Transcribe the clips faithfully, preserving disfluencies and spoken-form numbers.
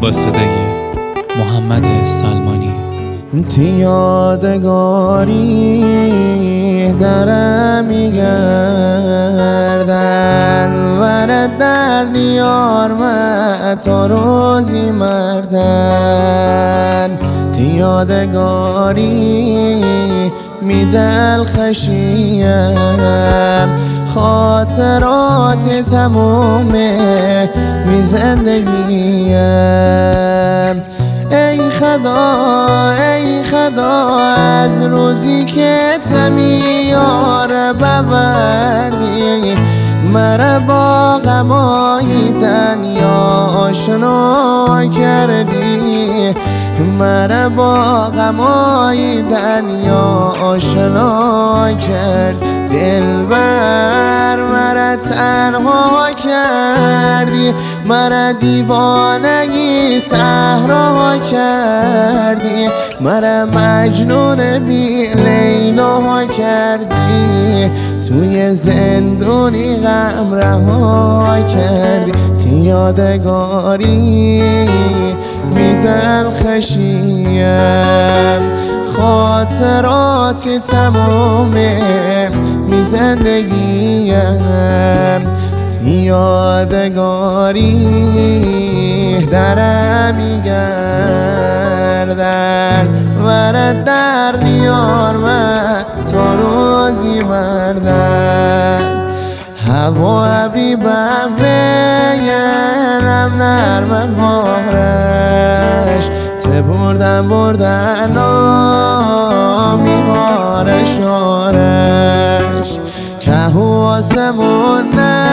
با صدای محمد سلمانی. تی یادگاری درم میگردن ورد در نیار و تا روزی مردن. تی یادگاری می دل خشیم خاطرات تموم می زندگیم. ای خدا ای خدا از روزی که تمیار ببردی مرا با غمای دنیا آشنا کردی. مرا با غمای دنیا آشنا کرد. دلبر مرا تنها کردی، مرا دیوانگی صحرا کردی، مرا مجنون بی لیلا کردی. توی زندونی غم رها کردی. تی یادگاری می دل خشیم خاطراتی تمام می زندگیم. تی یادگاری درم میگردن ورد در نیار من تا روزی مردن. هوا ابری بوینم نرم بارش ته بردن بردن آمیهارش آرش. که آسمون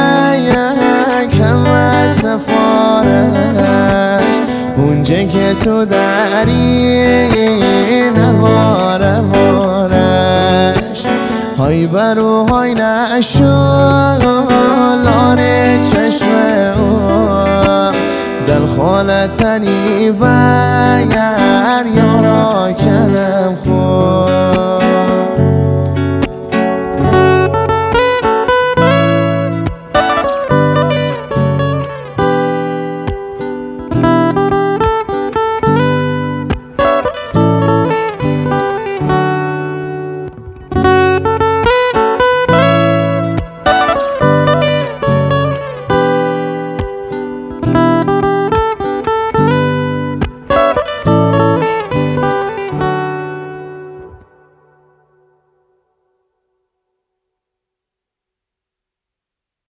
نیکم از سفارش اونجا که تو داری نواره وارش. های برو های نشو لاره چشم او دل خالتنی و یر یارا کنم